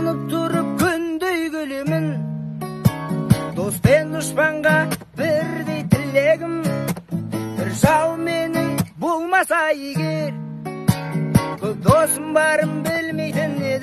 Сағынып тұрып күндей күлемін, дос пен дұшпанға бірдей тілегім. Бір жау менің болмаса егер, көп досым барын білмейтін едім.